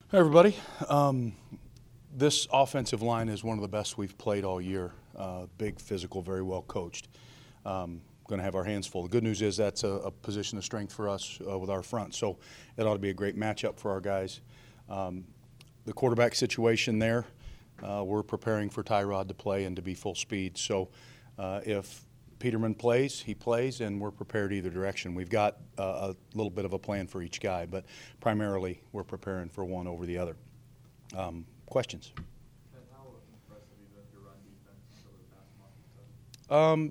Hi, everybody. This offensive line is one of the best we've played all year. Big, physical, very well coached. Going to have our hands full. The good news is that's a position of strength for us with our front, so it ought to be a great matchup for our guys. The quarterback situation there, we're preparing for Tyrod to play and to be full speed. So if Peterman plays, he plays, and we're prepared either direction. We've got a little bit of a plan for each guy, but primarily we're preparing for one over the other. Questions? And how impressive you been with your run defense over the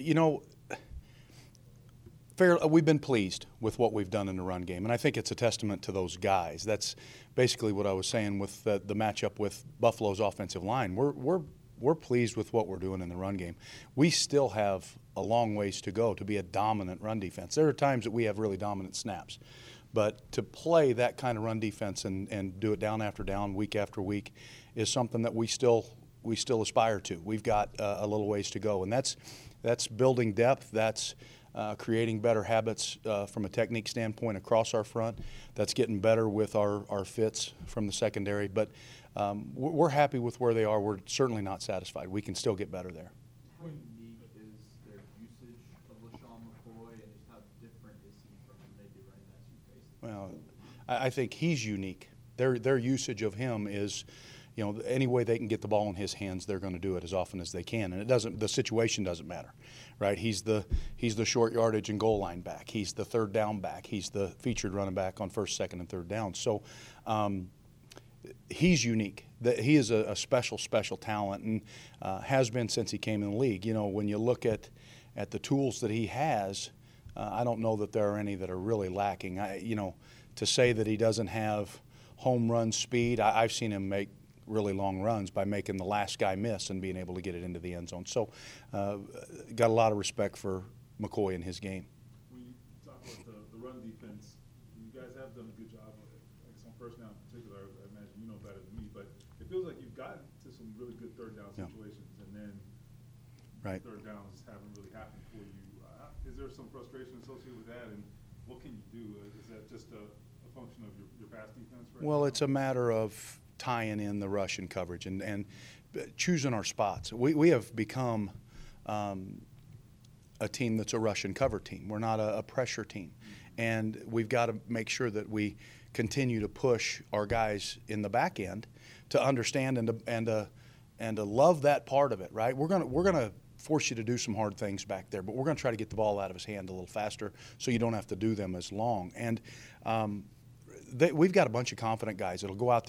past month? We've been pleased with what we've done in the run game, and I think it's a testament to those guys. That's basically what I was saying with the matchup with Buffalo's offensive line. We're pleased with what we're doing in the run game. We still have a long ways to go to be a dominant run defense. There are times that we have really dominant snaps, but to play that kind of run defense and do it down after down, week after week, is something that we still aspire to. We've got a little ways to go, and that's building depth. That's creating better habits from a technique standpoint across our front. That's getting better with our fits from the secondary. But we're happy with where they are. We're certainly not satisfied. We can still get better there. How unique is their usage of LeSean McCoy, and just how different is he from maybe running backs you faced? Well, I think he's unique. Their usage of him is, any way they can get the ball in his hands, they're going to do it as often as they can. And the situation doesn't matter, right? He's the short yardage and goal line back. He's the third down back. He's the featured running back on first, second, and third down. So he's unique. He is a special talent, and has been since he came in the league. When you look at the tools that he has, I don't know that there are any that are really lacking. To say that he doesn't have home run speed, I've seen him make really long runs by making the last guy miss and being able to get it into the end zone. So got a lot of respect for McCoy in his game. When you talk about the run defense, you guys have done a good job of it. I guess on first down in particular, I imagine you know better than me, but it feels like you've gotten to some really good third down situations, and then third downs haven't really happened for you. Is there some frustration associated with that, and what can you do? Is that just a function of your pass defense right Well, now? it's a matter of tying in the rush and coverage and choosing our spots. We have become a team that's a rush and cover team. We're not a pressure team. And we've got to make sure that we continue to push our guys in the back end to understand and to love that part of it, right? We're gonna force you to do some hard things back there, but we're going to try to get the ball out of his hand a little faster so you don't have to do them as long. And we've got a bunch of confident guys that'll go out there